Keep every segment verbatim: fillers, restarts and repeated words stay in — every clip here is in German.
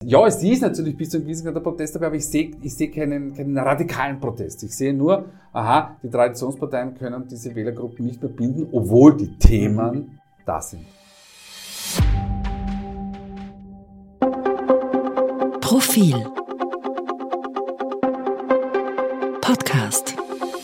Ja, es ist natürlich bis zu einem gewissen Grad der Protest dabei, aber ich sehe ich sehe keinen, keinen radikalen Protest. Ich sehe nur, aha, die Traditionsparteien können diese Wählergruppen nicht mehr binden, obwohl die Themen da sind. Profil Podcast.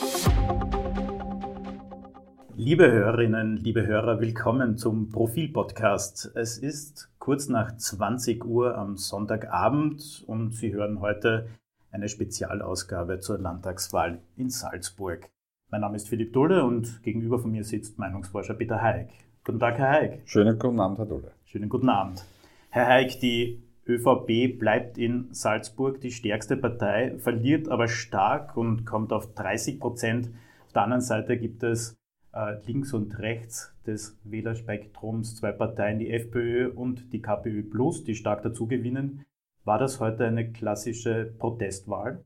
Liebe Hörerinnen, liebe Hörer, willkommen zum Profil-Podcast. Es ist kurz nach zwanzig Uhr am Sonntagabend und Sie hören heute eine Spezialausgabe zur Landtagswahl in Salzburg. Mein Name ist Philipp Dulle und gegenüber von mir sitzt Meinungsforscher Peter Haig. Guten Tag, Herr Haig. Schönen guten Abend, Herr Dulle. Schönen guten Abend. Herr Haig, die ÖVP bleibt in Salzburg die stärkste Partei, verliert aber stark und kommt auf dreißig Prozent. Auf der anderen Seite gibt es äh, links und rechts des Wählerspektrums zwei Parteien, die FPÖ und die KPÖ Plus, die stark dazugewinnen. War das heute eine klassische Protestwahl?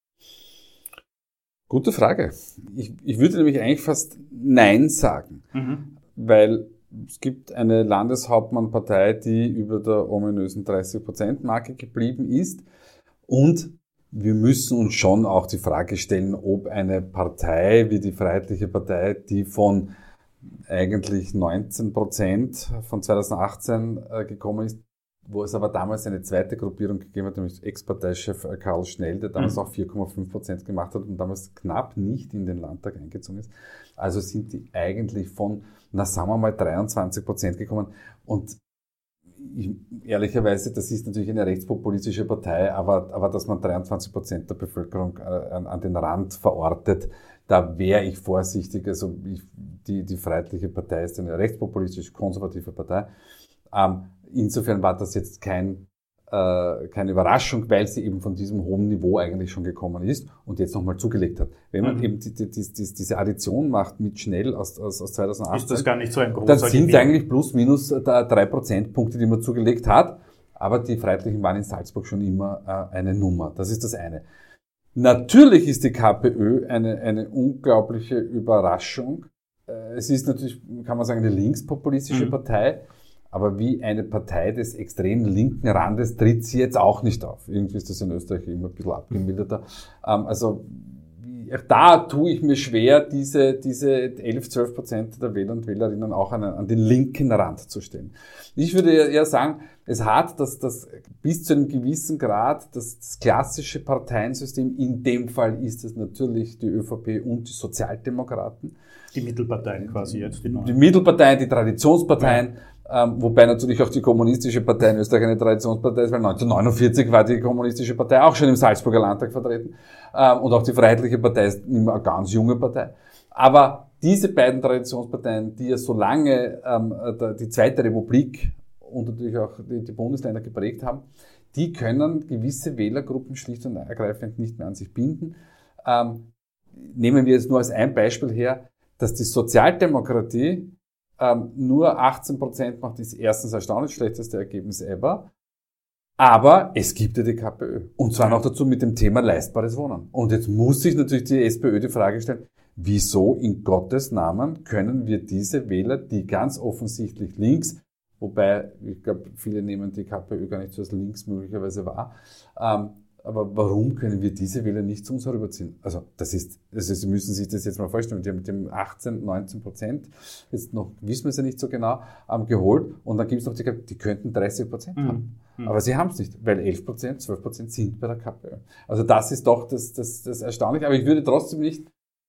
Gute Frage. Ich, ich würde nämlich eigentlich fast Nein sagen, Mhm. weil es gibt eine Landeshauptmannpartei, die über der ominösen dreißig Prozent Marke geblieben ist. Und wir müssen uns schon auch die Frage stellen, ob eine Partei wie die Freiheitliche Partei, die von eigentlich neunzehn Prozent von zweitausendachtzehn äh, gekommen ist, wo es aber damals eine zweite Gruppierung gegeben hat, nämlich Ex-Parteichef Karl Schnell, der damals Mhm. auch vier Komma fünf Prozent gemacht hat und damals knapp nicht in den Landtag eingezogen ist. Also sind die eigentlich von, na sagen wir mal, dreiundzwanzig Prozent gekommen. Und ich, ehrlicherweise, das ist natürlich eine rechtspopulistische Partei, aber, aber dass man dreiundzwanzig Prozent der Bevölkerung äh, an, an den Rand verortet, da wäre ich vorsichtig. Also ich, die, die Freiheitliche Partei ist eine rechtspopulistisch-konservative Partei. Ähm, insofern war das jetzt kein, äh, keine Überraschung, weil sie eben von diesem hohen Niveau eigentlich schon gekommen ist und jetzt nochmal zugelegt hat. Wenn man Mhm. eben die, die, die, die, diese Addition macht mit Schnell aus, aus, aus zweitausendachtzehn, Ist das gar nicht so ein großer dann sind Gewinn? eigentlich plus minus da drei Prozentpunkte, die man zugelegt hat. Aber die Freiheitlichen waren in Salzburg schon immer äh, eine Nummer. Das ist das eine. Natürlich ist die KPÖ eine, eine unglaubliche Überraschung. Äh, es ist natürlich, kann man sagen, eine linkspopulistische Mhm. Partei. Aber wie eine Partei des extrem linken Randes tritt sie jetzt auch nicht auf. Irgendwie ist das in Österreich immer ein bisschen abgemilderter. Ähm, also da tue ich mir schwer, diese, diese elf, zwölf Prozent der Wähler und Wählerinnen auch an, an den linken Rand zu stellen. Ich würde eher sagen, es hat das, das bis zu einem gewissen Grad das, das klassische Parteiensystem. In dem Fall ist es natürlich die ÖVP und die Sozialdemokraten. Die Mittelparteien quasi jetzt. Die, Die neuen. Mittelparteien, die Traditionsparteien, ähm, wobei natürlich auch die kommunistische Partei in Österreich eine Traditionspartei ist, weil neunzehnhundertneunundvierzig war die kommunistische Partei auch schon im Salzburger Landtag vertreten. Ähm, und auch die Freiheitliche Partei ist immer eine ganz junge Partei. Aber diese beiden Traditionsparteien, die ja so lange ähm, die Zweite Republik und natürlich auch die, die Bundesländer geprägt haben, die können gewisse Wählergruppen schlicht und ergreifend nicht mehr an sich binden. Ähm, nehmen wir jetzt nur als ein Beispiel her, dass die Sozialdemokratie ähm, nur achtzehn Prozent macht, ist erstens erstaunlich schlechteste Ergebnis ever. Aber es gibt ja die KPÖ. Und zwar noch dazu mit dem Thema leistbares Wohnen. Und jetzt muss sich natürlich die SPÖ die Frage stellen, wieso in Gottes Namen können wir diese Wähler, die ganz offensichtlich links, wobei ich glaube, viele nehmen die KPÖ gar nicht so als links möglicherweise wahr, ähm, aber warum können wir diese Wähler nicht zu uns herüberziehen? Also das ist, also Sie müssen sich das jetzt mal vorstellen, die haben mit dem achtzehn, neunzehn Prozent, jetzt noch wissen wir es ja nicht so genau, ähm, geholt und dann gibt es noch die, die könnten dreißig Prozent Mhm. haben. Mhm. Aber sie haben es nicht, weil elf Prozent, zwölf Prozent sind bei der KPÖ. Also das ist doch das, das, das Erstaunliche, aber ich würde trotzdem nicht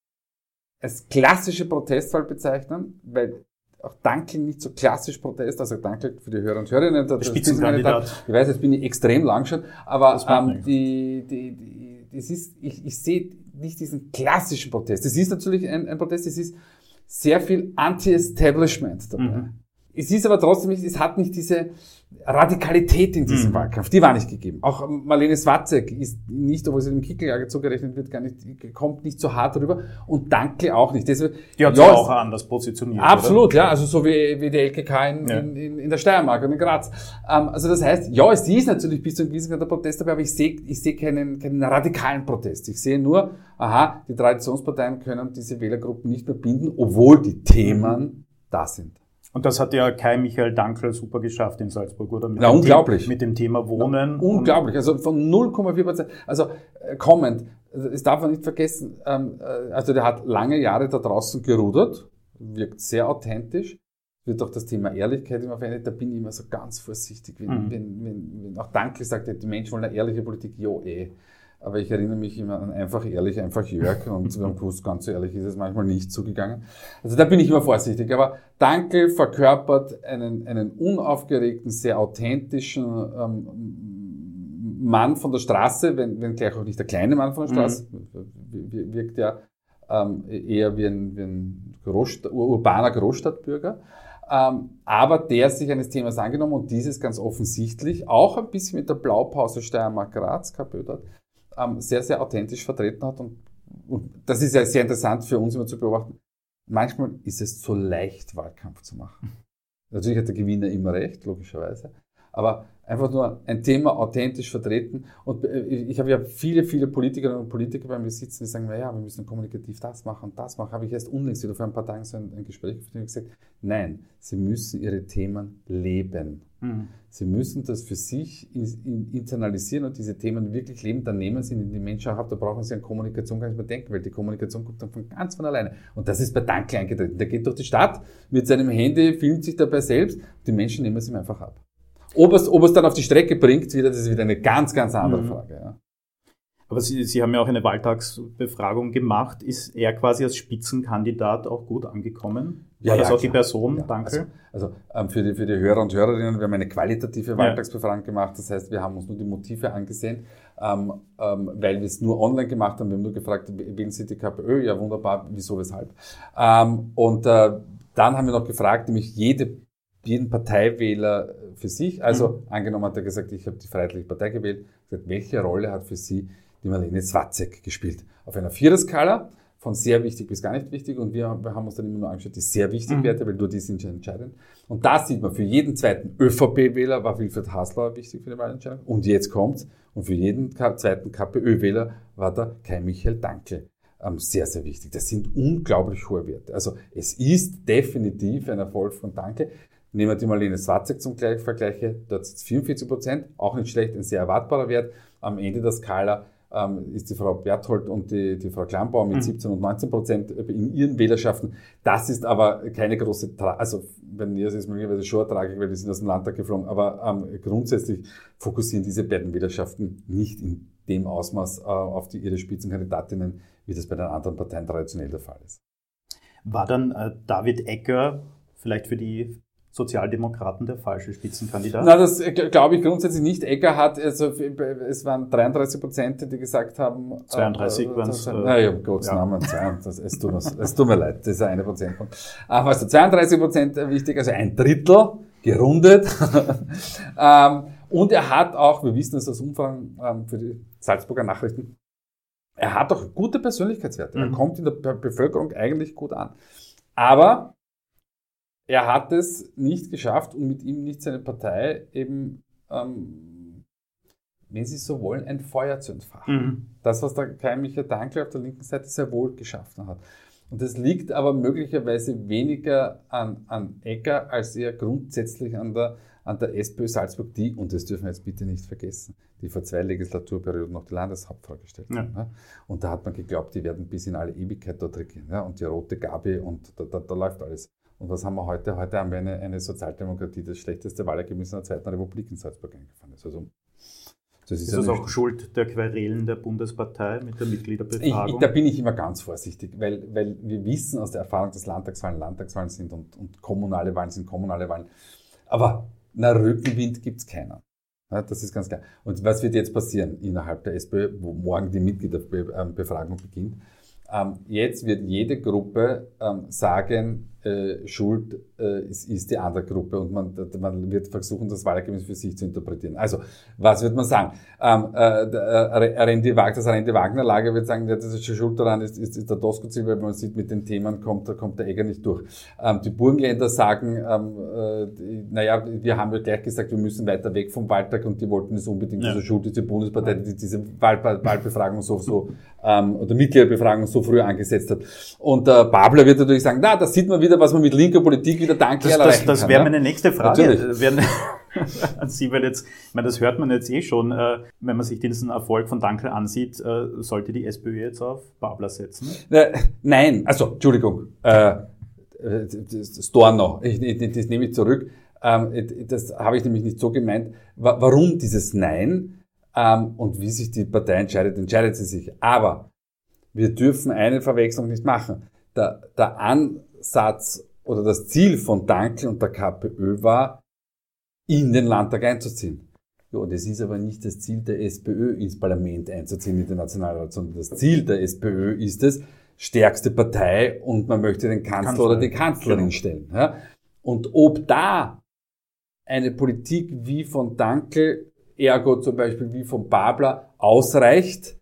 als klassische Protestwahl bezeichnen, weil auch Dankl nicht so klassisch Protest, also Dankl für die Hörer und Hörerinnen. Der Spitzenkandidat. Ich weiß, jetzt bin ich extrem lang schon, aber Das macht ähm, nichts. die, die, die, das ist, ich, ich sehe nicht diesen klassischen Protest. Es ist natürlich ein, ein Protest, es ist sehr viel Anti-Establishment dabei. Mhm. Es ist aber trotzdem nicht, es hat nicht diese Radikalität in diesem Mhm. Wahlkampf, die war nicht gegeben. Auch Marlene Swatzek ist nicht, obwohl sie dem Kickeljäger zugerechnet wird, gar nicht, kommt nicht so hart rüber und Dankl auch nicht. Deswegen, Die hat ja, sich auch anders positioniert. absolut, oder? ja, also so wie, wie die L K K in, Ja. in, in, in der Steiermark und in Graz. Ähm, also das heißt, ja, es ist natürlich bis zu einem gewissen Grad der Protest dabei, aber ich sehe ich sehe keinen, keinen radikalen Protest. Ich sehe nur, aha, die Traditionsparteien können diese Wählergruppen nicht mehr binden, obwohl die Themen da sind. Und das hat ja Kai Michael Dankl super geschafft in Salzburg, oder? Mit Na, dem unglaublich. The- mit dem Thema Wohnen. Na, unglaublich. Also von null Komma vier Prozent. Also äh, kommend. Also, das darf man nicht vergessen. Ähm, äh, also der hat lange Jahre da draußen gerudert. Wirkt sehr authentisch. Wird auch das Thema Ehrlichkeit immer verwendet. Da bin ich immer so ganz vorsichtig. Wenn, Mhm. wenn, wenn, wenn auch Dankl sagt, die Menschen wollen eine ehrliche Politik. Jo, eh. Aber ich erinnere mich immer an einfach ehrlich, einfach Jörg. Und wir haben gewusst, ganz so ehrlich ist es manchmal nicht zugegangen. Also da bin ich immer vorsichtig. Aber Dankl verkörpert einen, einen unaufgeregten, sehr authentischen ähm, Mann von der Straße, wenn, wenn gleich auch nicht der kleine Mann von der Straße. Mhm. Wirkt ja ähm, eher wie ein, wie ein Großstadt, urbaner Großstadtbürger. Ähm, aber der sich eines Themas angenommen und dieses ganz offensichtlich auch ein bisschen mit der Blaupause Steiermark-Graz, K P Ö dort, ähm, sehr, sehr authentisch vertreten hat. Und, und das ist ja sehr interessant für uns immer zu beobachten. Manchmal ist es zu leicht, Wahlkampf zu machen. Natürlich hat der Gewinner immer recht, logischerweise. Aber einfach nur ein Thema authentisch vertreten. Und ich habe ja viele, viele Politikerinnen und Politiker bei mir sitzen, die sagen, naja, wir müssen kommunikativ das machen und das machen. Habe ich erst unlängst wieder vor ein paar Tagen so ein, ein Gespräch mit denen gesagt, nein, sie müssen ihre Themen leben. Mhm. Sie müssen das für sich in, in, internalisieren und diese Themen wirklich leben. Dann nehmen sie in die Menschen auch ab. Da brauchen sie an Kommunikation gar nicht mehr denken, weil die Kommunikation kommt dann von ganz von alleine. Und das ist bei Dankl eingetreten. Der geht durch die Stadt mit seinem Handy, filmt sich dabei selbst. Die Menschen nehmen es ihm einfach ab. Ob es, ob es dann auf die Strecke bringt, wieder, das ist wieder eine ganz, ganz andere mhm. Frage. Ja. Aber Sie, Sie haben ja auch eine Wahltagsbefragung gemacht. Ist er quasi als Spitzenkandidat auch gut angekommen? Ja, War das ja, auch die Person? Ja, Danke. Also, also ähm, für, die, für die Hörer und Hörerinnen, wir haben eine qualitative Wahltagsbefragung ja. gemacht. Das heißt, wir haben uns nur die Motive angesehen, ähm, ähm, weil wir es nur online gemacht haben. Wir haben nur gefragt, wählen Sie die K P Ö? Ja, wunderbar. Wieso, weshalb? Ähm, und äh, dann haben wir noch gefragt, nämlich jede jeden Parteiwähler für sich. Also mhm. angenommen hat er gesagt, ich habe die Freiheitliche Partei gewählt. Gesagt, welche Rolle hat für Sie die Marlene Swatzek gespielt? Auf einer Vierer-Skala von sehr wichtig bis gar nicht wichtig. Und wir, wir haben uns dann immer nur angeschaut, die sehr wichtigen mhm. Werte, weil nur die sind schon entscheidend. Und da sieht man, für jeden zweiten ÖVP-Wähler war Wilfried Haslauer wichtig für die Wahlentscheidung. Und jetzt kommt's. Und für jeden zweiten K P Ö-Wähler war der Kai Michael Dankl. Sehr, sehr wichtig. Das sind unglaublich hohe Werte. Also es ist definitiv ein Erfolg von Dankl. Nehmen wir die Marlene Swatzek zum Vergleich, dort sind es vierundvierzig Prozent, auch nicht schlecht, ein sehr erwartbarer Wert. Am Ende der Skala ähm, ist die Frau Berthold und die, die Frau Klambauer mit mhm. siebzehn und neunzehn Prozent in ihren Wählerschaften. Das ist aber keine große, Tra- also wenn ihr es ist möglicherweise schon Tragik, weil die sind aus dem Landtag geflogen, aber ähm, grundsätzlich fokussieren diese beiden Wählerschaften nicht in dem Ausmaß äh, auf die ihre Spitzenkandidatinnen, wie das bei den anderen Parteien traditionell der Fall ist. War dann äh, David Egger vielleicht für die Sozialdemokraten der falsche Spitzenkandidat? Na, das glaube ich grundsätzlich nicht. Egger hat, also es waren dreiunddreißig Prozent, die gesagt haben. zweiunddreißig äh, waren es. Äh, naja, um Gottes ja. Namen, das, es, tut mir, es tut mir leid, das ist eine Prozentpunkt. Aber also zweiunddreißig Prozent wichtig, also ein Drittel, gerundet. ähm, und er hat auch, wir wissen es aus Umfragen ähm, für die Salzburger Nachrichten, er hat auch gute Persönlichkeitswerte. Mhm. Er kommt in der Be- Bevölkerung eigentlich gut an. Aber er hat es nicht geschafft und mit ihm nicht seine Partei eben, ähm, wenn Sie so wollen, ein Feuer zu entfachen. Mhm. Das, was der Kai Michael Dankl auf der linken Seite sehr wohl geschaffen hat. Und das liegt aber möglicherweise weniger an, an Egger als eher grundsätzlich an der, an der SPÖ Salzburg, die, und das dürfen wir jetzt bitte nicht vergessen, die vor zwei Legislaturperioden noch die Landeshauptfrau gestellt ja. hat. Und da hat man geglaubt, die werden bis in alle Ewigkeit dort regieren. Ja? Und die rote Gabi und da, da, da läuft alles. Und was haben wir heute? Heute haben wir eine, eine Sozialdemokratie, das schlechteste Wahlergebnis in der Zweiten Republik in Salzburg eingefahren ist. Also, das ist, ist das auch Schuld der Querelen der Bundespartei mit der Mitgliederbefragung? Ich, ich, da bin ich immer ganz vorsichtig, weil, weil wir wissen aus der Erfahrung, dass Landtagswahlen Landtagswahlen sind und, und kommunale Wahlen sind kommunale Wahlen. Aber na, Rückenwind gibt's keinen. Ja, das ist ganz klar. Und was wird jetzt passieren innerhalb der SPÖ, wo morgen die Mitgliederbefragung beginnt? Ähm, jetzt wird jede Gruppe ähm, sagen, äh, Schuld äh, ist, ist die andere Gruppe und man, man wird versuchen, das Wahlergebnis für sich zu interpretieren. Also, was wird man sagen? Ähm, äh, der, Randy, das Randy-Wagner-Lager wird sagen, ja, das ist schon Schuld daran, ist, ist, ist der Doskozil, weil man sieht, mit den Themen kommt, da kommt der Egger nicht durch. Ähm, die Burgenländer sagen, ähm, äh, die, naja, wir haben ja gleich gesagt, wir müssen weiter weg vom Wahltag und die wollten es unbedingt, ja. Also Schuld ist die Bundespartei, die diese Wahl, Wahlbefragung so, so ähm, oder Mitgliederbefragung so so früh angesetzt hat. Und der Babler wird natürlich sagen, na, da sieht man wieder, was man mit linker Politik wieder danklich das, erreichen das, das kann. Das wäre ja? meine nächste Frage. Natürlich. Werden, an Sie, weil jetzt, ich meine, das hört man jetzt eh schon, äh, wenn man sich diesen Erfolg von Dankl ansieht, äh, sollte die SPÖ jetzt auf Babler setzen? Äh, nein, also, Entschuldigung, äh, das Storno, ich, ich, das nehme ich zurück. Ähm, das habe ich nämlich nicht so gemeint. Warum dieses Nein ähm, und wie sich die Partei entscheidet, entscheidet sie sich. Aber wir dürfen eine Verwechslung nicht machen. Der, der Ansatz oder das Ziel von Dankl und der KPÖ war, in den Landtag einzuziehen. Ja, und es ist aber nicht das Ziel der SPÖ, ins Parlament einzuziehen, in den Nationalrat, sondern das Ziel der SPÖ ist es, stärkste Partei und man möchte den Kanzler, Kanzler. oder die Kanzlerin genau. stellen. Ja? Und ob da eine Politik wie von Dankl, ergo zum Beispiel wie von Babler, ausreicht,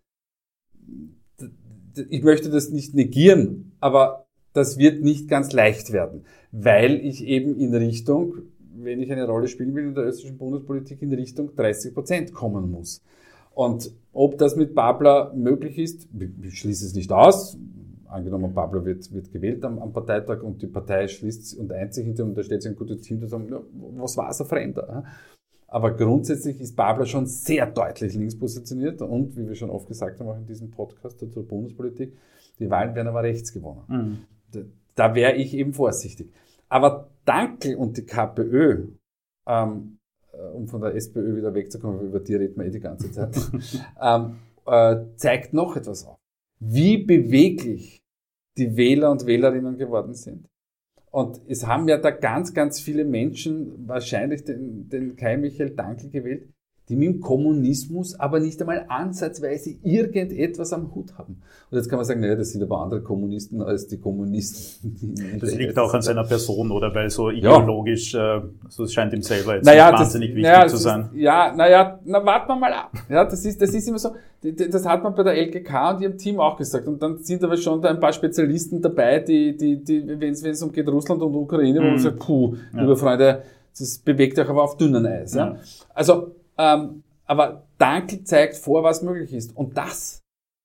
ich möchte das nicht negieren, aber das wird nicht ganz leicht werden, weil ich eben in Richtung, wenn ich eine Rolle spielen will in der österreichischen Bundespolitik, in Richtung dreißig Prozent kommen muss. Und ob das mit Babler möglich ist, ich schließe es nicht aus. Angenommen, Babler wird, wird gewählt am, am Parteitag und die Partei schließt und eint sich hinter und da steht sich ein gutes Team, die sagen, ja, was war es ein Fremder? Aber grundsätzlich ist Babler schon sehr deutlich links positioniert und, wie wir schon oft gesagt haben, auch in diesem Podcast zur Bundespolitik, die Wahlen werden aber rechts gewonnen. Mhm. Da, da wäre ich eben vorsichtig. Aber Dankl und die KPÖ, ähm, um von der SPÖ wieder wegzukommen, über die reden wir eh die ganze Zeit, ähm, äh, zeigt noch etwas auf. Wie beweglich die Wähler und Wählerinnen geworden sind. Und es haben ja da ganz, ganz viele Menschen wahrscheinlich den, den Kai Michael Dankl gewählt, die mit dem Kommunismus aber nicht einmal ansatzweise irgendetwas am Hut haben. Und jetzt kann man sagen, naja, das sind aber andere Kommunisten als die Kommunisten. Die das liegt auch an seiner Person, oder? Weil so ideologisch, ja. äh, so es scheint ihm selber jetzt naja, wahnsinnig das, wichtig naja, zu sein. Ist, ja, naja, na warten wir mal ab. Ja, das ist, das ist immer so, das hat man bei der L G K und ihrem Team auch gesagt. Und dann sind aber schon da ein paar Spezialisten dabei, die, die, die wenn es umgeht, Russland und Ukraine, wo mhm. man sagt, puh, ja. liebe Freunde, das bewegt euch aber auf dünnen Eis. Ja. Ja. Also, Ähm, aber Dankl zeigt vor, was möglich ist. Und das,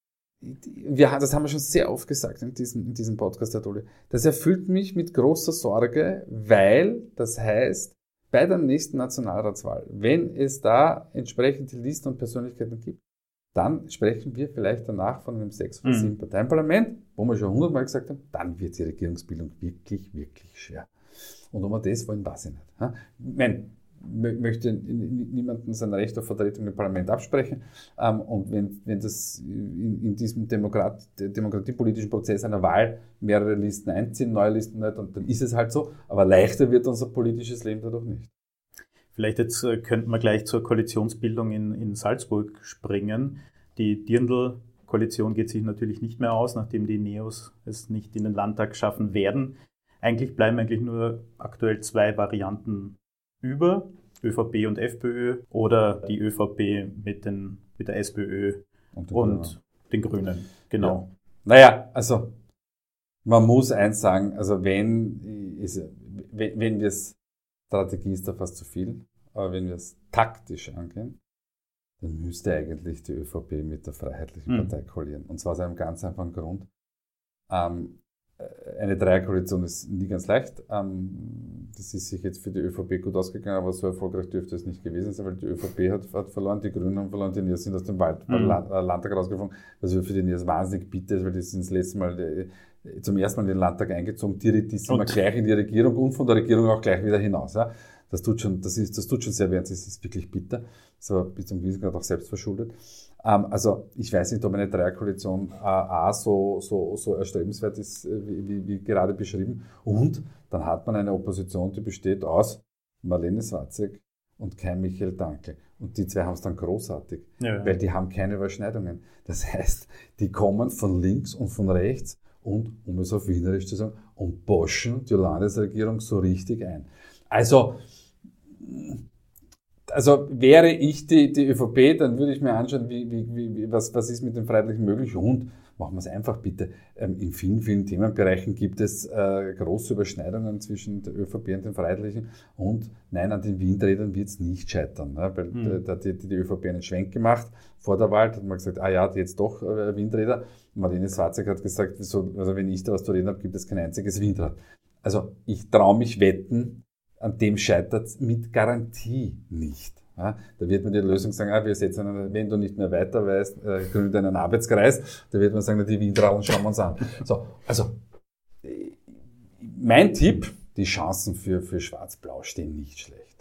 wir, das haben wir schon sehr oft gesagt in diesem, in diesem Podcast, Herr Dole, das erfüllt mich mit großer Sorge, weil das heißt, bei der nächsten Nationalratswahl, wenn es da entsprechende Listen und Persönlichkeiten gibt, dann sprechen wir vielleicht danach von einem sechs- oder sieben Parteienparlament, wo wir schon hundertmal gesagt haben, dann wird die Regierungsbildung wirklich, wirklich schwer. Und ob wir das wollen, weiß ich nicht. Ich meine, möchte niemanden sein Recht auf Vertretung im Parlament absprechen. Und wenn, wenn das in, in diesem Demokrat, demokratiepolitischen Prozess einer Wahl mehrere Listen einziehen, neue Listen nicht, und dann ist es halt so. Aber leichter wird unser politisches Leben dadurch nicht. Vielleicht jetzt äh, könnten wir gleich zur Koalitionsbildung in, in Salzburg springen. Die Dirndl-Koalition geht sich natürlich nicht mehr aus, nachdem die Neos es nicht in den Landtag schaffen werden. Eigentlich bleiben eigentlich nur aktuell zwei Varianten über, ÖVP und FPÖ, oder die ÖVP mit, den, mit der SPÖ und, den, und Grünen. den Grünen. Genau. Ja. Naja, also man muss eins sagen, also wenn, ist, wenn, wenn wir es, Strategie ist da fast zu viel, aber wenn wir es taktisch angehen, dann müsste eigentlich die ÖVP mit der Freiheitlichen mhm. Partei koalieren. Und zwar aus einem ganz einfachen Grund. Ähm, Eine Dreierkoalition ist nie ganz leicht. Das ist sich jetzt für die ÖVP gut ausgegangen, aber so erfolgreich dürfte es nicht gewesen sein, weil die ÖVP hat, hat verloren, die Grünen haben verloren, die Neos sind aus dem Wald, mhm. Landtag rausgeflogen, was für die Neos wahnsinnig bitter ist, weil die sind das letzte Mal, zum ersten Mal in den Landtag eingezogen, direkt gleich in die Regierung und von der Regierung auch gleich wieder hinaus. Ja. Das tut schon, das ist, das tut schon sehr weh, das ist wirklich bitter. So bis zum gewissen Grad auch selbst verschuldet. Ähm, also ich weiß nicht, ob eine Dreierkoalition äh, A so, so, so erstrebenswert ist, wie, wie, wie gerade beschrieben. Und dann hat man eine Opposition, die besteht aus Marlene Swarzek und Kai Michael Dankl. Und die zwei haben es dann großartig, ja, ja. weil die haben keine Überschneidungen. Das heißt, die kommen von links und von rechts und, um es auf Wienerisch zu sagen, und boschen die Landesregierung so richtig ein. Also Also wäre ich die, die ÖVP, dann würde ich mir anschauen, wie, wie, wie, was, was ist mit dem Freiheitlichen möglich, und machen wir es einfach bitte. Ähm, in vielen, vielen Themenbereichen gibt es äh, große Überschneidungen zwischen der ÖVP und den Freiheitlichen, und nein, an den Windrädern wird es nicht scheitern, ne? Weil mhm. da hat die, die ÖVP einen Schwenk gemacht vor der Wahl, hat man gesagt, ah ja, jetzt doch äh, Windräder. Marlene Swarzek hat gesagt, so, also wenn ich da was zu reden habe, gibt es kein einziges Windrad. Also ich traue mich wetten, an dem scheitert es mit Garantie nicht. Ja, da wird man die Lösung sagen, ah, wir setzen einen, wenn du nicht mehr weiter weißt, äh, gründe einen Arbeitskreis. Da wird man sagen, die Windradeln schauen wir uns an. So, also mein Tipp, die Chancen für, für Schwarz-Blau stehen nicht schlecht.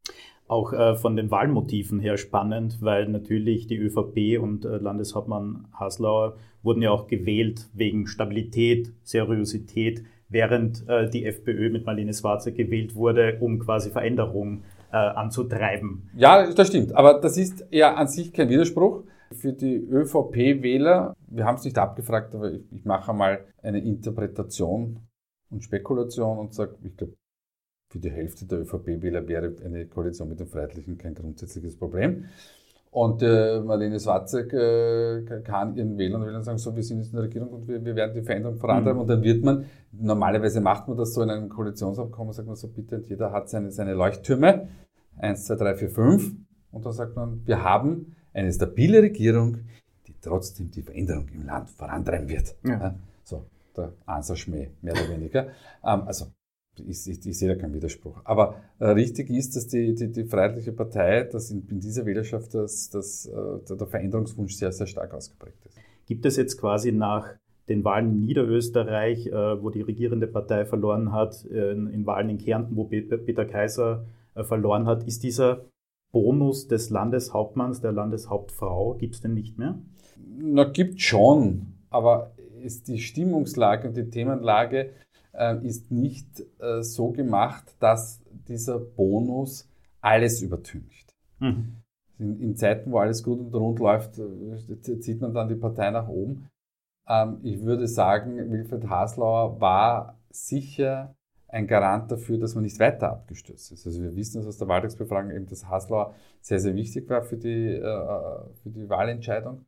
Auch äh, von den Wahlmotiven her spannend, weil natürlich die ÖVP und äh, Landeshauptmann Haslauer wurden ja auch gewählt wegen Stabilität, Seriosität, während äh, die FPÖ mit Marlene Swarzek gewählt wurde, um quasi Veränderung äh, anzutreiben. Ja, das stimmt. Aber das ist ja an sich kein Widerspruch. Für die ÖVP-Wähler, wir haben es nicht abgefragt, aber ich, ich mache mal eine Interpretation und Spekulation und sage, ich glaube, für die Hälfte der ÖVP-Wähler wäre eine Koalition mit den Freiheitlichen kein grundsätzliches Problem. Und äh, Marlene Swarzek äh, kann ihren Wählern und Wählern sagen, so, wir sind jetzt in der Regierung und wir, wir werden die Veränderung vorantreiben. Mhm. Und dann wird man, normalerweise macht man das so in einem Koalitionsabkommen, sagt man so, bitte, und jeder hat seine, seine Leuchttürme, eins, zwei, drei, vier, fünf. Und dann sagt man, wir haben eine stabile Regierung, die trotzdem die Veränderung im Land vorantreiben wird. Ja. Ja, so, der Ansarschmäh, mehr oder weniger. Ähm, also, Ich, ich, ich sehe da keinen Widerspruch. Aber äh, richtig ist, dass die, die, die Freiheitliche Partei, dass in, in dieser Wählerschaft das, das, äh, der Veränderungswunsch sehr, sehr stark ausgeprägt ist. Gibt es jetzt quasi nach den Wahlen in Niederösterreich, äh, wo die regierende Partei verloren hat, äh, in, in Wahlen in Kärnten, wo Peter, Peter Kaiser äh, verloren hat, ist dieser Bonus des Landeshauptmanns, der Landeshauptfrau, gibt es den nicht mehr? Na, gibt schon, aber ist die Stimmungslage und die Themenlage ist nicht äh, so gemacht, dass dieser Bonus alles übertüncht. Mhm. In, in Zeiten, wo alles gut und rund läuft, äh, zieht man dann die Partei nach oben. Ähm, ich würde sagen, Wilfried Haslauer war sicher ein Garant dafür, dass man nicht weiter abgestürzt ist. Also wir wissen aus der Wahltagsbefragung eben, dass Haslauer sehr, sehr wichtig war für die, äh, für die Wahlentscheidung.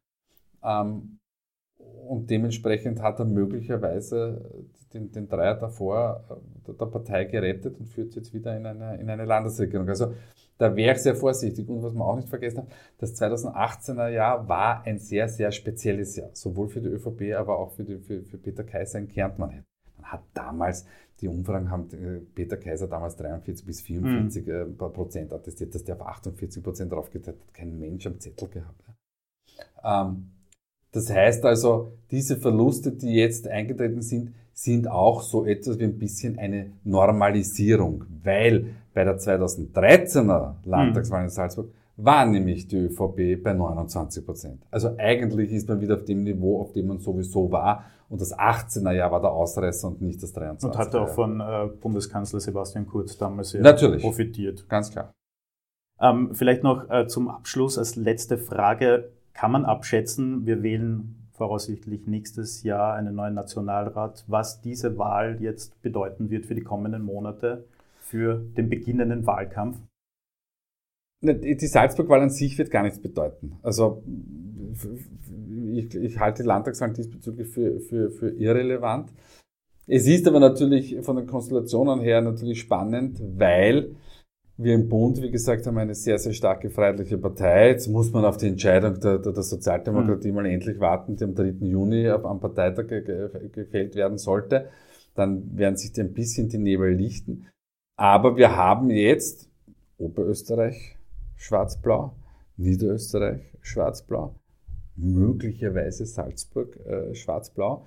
Ähm, Und dementsprechend hat er möglicherweise den, den Dreier davor der, der Partei gerettet und führt jetzt wieder in eine, in eine Landesregierung. Also da wäre ich sehr vorsichtig. Und was man auch nicht vergessen hat, das zweitausendachtzehner Jahr war ein sehr, sehr spezielles Jahr. Sowohl für die ÖVP, aber auch für, die, für, für Peter Kaiser in Kärnten. Man hat damals, die Umfragen haben Peter Kaiser damals dreiundvierzig bis vierundvierzig mhm. Prozent attestiert, dass der auf achtundvierzig Prozent draufgeteilt hat. Kein Mensch am Zettel gehabt. Ähm, Das heißt also, diese Verluste, die jetzt eingetreten sind, sind auch so etwas wie ein bisschen eine Normalisierung, weil bei der zweitausenddreizehner Landtagswahl in Salzburg war nämlich die ÖVP bei neunundzwanzig Prozent. Also eigentlich ist man wieder auf dem Niveau, auf dem man sowieso war, und das achtzehner Jahr war der Ausreißer und nicht das dreiundzwanziger. Und hat auch von äh, Bundeskanzler Sebastian Kurz damals ja Natürlich. profitiert. Ganz klar. Ähm, vielleicht noch äh, zum Abschluss als letzte Frage. Kann man abschätzen, wir wählen voraussichtlich nächstes Jahr einen neuen Nationalrat, was diese Wahl jetzt bedeuten wird für die kommenden Monate, für den beginnenden Wahlkampf? Die Salzburg-Wahl an sich wird gar nichts bedeuten. Also ich, ich halte die Landtagswahl diesbezüglich für, für, für irrelevant. Es ist aber natürlich von den Konstellationen her natürlich spannend, weil wir im Bund, wie gesagt, haben eine sehr, sehr starke freiheitliche Partei. Jetzt muss man auf die Entscheidung der, der, der Sozialdemokratie mhm. mal endlich warten, die am dritten Juni am Parteitag ge, ge, gefällt werden sollte. Dann werden sich ein bisschen die Nebel lichten. Aber wir haben jetzt Oberösterreich schwarz-blau, Niederösterreich schwarz-blau, möglicherweise Salzburg äh, schwarz-blau.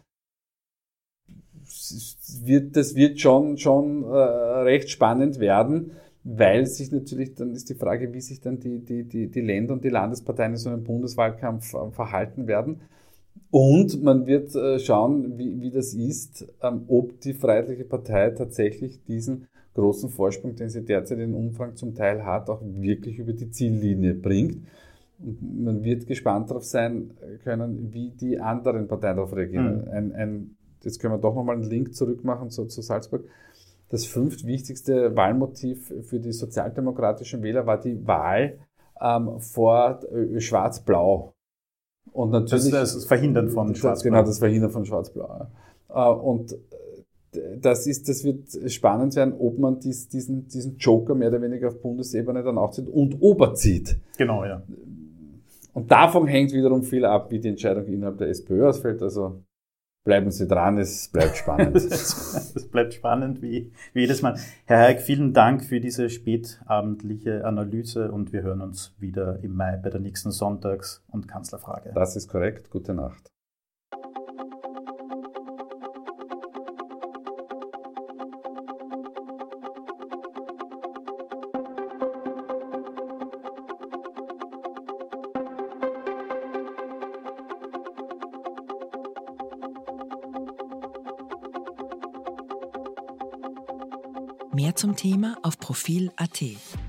Das wird, das wird schon, schon äh, recht spannend werden. Weil sich natürlich, dann ist die Frage, wie sich dann die, die, die, die Länder und die Landesparteien in so einem Bundeswahlkampf äh, verhalten werden. Und man wird äh, schauen, wie, wie das ist, ähm, ob die Freiheitliche Partei tatsächlich diesen großen Vorsprung, den sie derzeit in Umfang zum Teil hat, auch wirklich über die Ziellinie bringt. Und man wird gespannt darauf sein können, wie die anderen Parteien darauf reagieren. Mhm. Ein, ein, jetzt können wir doch nochmal einen Link zurück machen zu, zu Salzburg. das fünftwichtigste Wahlmotiv für die sozialdemokratischen Wähler war die Wahl ähm, vor äh, Schwarz-Blau. Und natürlich, das ist das Verhindern von das, Schwarz-Blau. Genau, das Verhindern von Schwarz-Blau. Ja. Äh, und das ist, das wird spannend werden, ob man dies, diesen, diesen Joker mehr oder weniger auf Bundesebene dann auch zieht und ob er zieht. Genau, ja. Und davon hängt wiederum viel ab, wie die Entscheidung innerhalb der SPÖ ausfällt. Also bleiben Sie dran, es bleibt spannend. Es bleibt spannend, wie, wie jedes Mal. Herr Haig, vielen Dank für diese spätabendliche Analyse und wir hören uns wieder im Mai bei der nächsten Sonntags- und Kanzlerfrage. Das ist korrekt. Gute Nacht. Mehr zum Thema auf Profil punkt at.